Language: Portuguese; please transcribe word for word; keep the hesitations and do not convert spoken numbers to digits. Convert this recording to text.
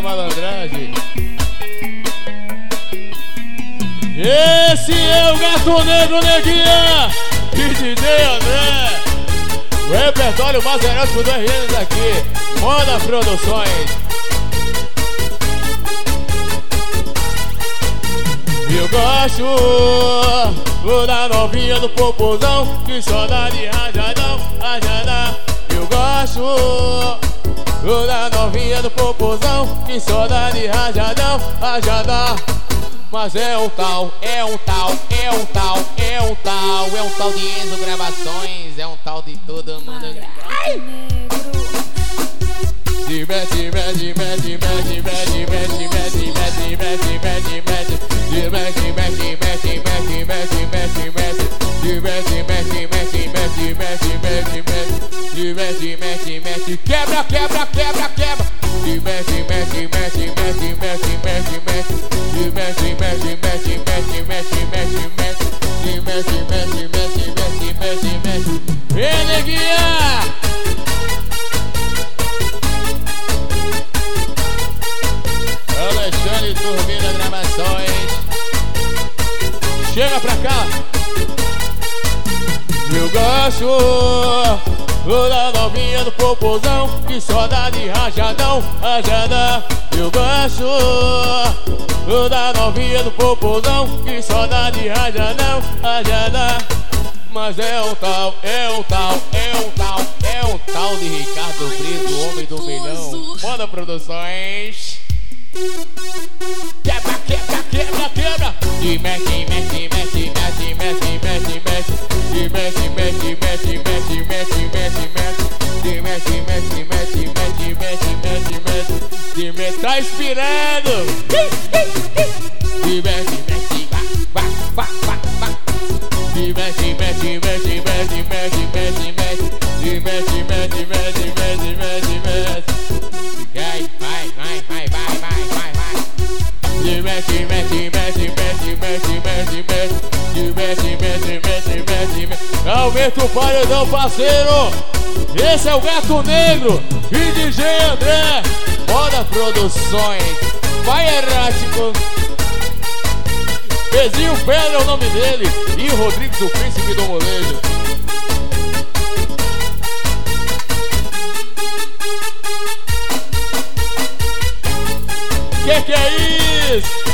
malandragem. Esse é o Gato Negro, neguinha e D J André. O repertório mais erótico do R N aqui. Moda Produções. Eu gosto da novinha do popozão que só dá de rajadão, rajadão. Eu gosto da novinha do popozão que só dá de rajadão, rajadão. Mas é um tal, é um tal, é um tal, é um tal, é um tal de Enzo Gravações, é um tal de todo mundo. Ai! Se mete, mete, mete, mete, mete, mete, mete, mete, mete, mete, mete. Se mete, mete, mete, mete, mete, mete, mete. Se mete, mete, mete, mete, mete, mete, mete. Se mete, mete, mete, quebra, quebra, quebra, quebra. Se mete, mete, mete, mete, mete, mete, mete. Se mete, mete, mete, mete, mete, mete, mete. Se mete, mete, mete, mete, mete, mete. Vem, neguinha! Alexandre Turbina Gravações. Chega pra cá. Eu gosto da novinha do popozão que só dá de rajadão, rajadão. Eu gosto da novinha do popozão que só dá de rajadão, rajadão. Mas é um tal, é um tal, é um tal, é um tal de Ricardo Brito, o homem do milhão. Moda Produções. Quebra, quebra, quebra, quebra. De mete, mete, mete, mete, mete, mete, mete. De mete, mete, mete, mete, mete, mete, mete. De mete, mete, mete, mete, mete, mete, mete. De mete, tá inspirando. De mete, mete, vá, vá, vá, vá. De mete, mete, mete, mete, mete, mete, mete. De mete, mete, mete, mete, mete, mete. Vai, vai, vai, vai, vai, vai, vai, vai. De mete, mete, mete, mete, mete, mete, mete. De mete, mete, mete, mete, mete. Aumenta o paredão, parceiro. Esse é o Gato Negro e D J André. Moda Produções. Vai Errático. Pezinho Pedra é o nome dele. E o Rodrigues, o príncipe do molejo. Que que é isso?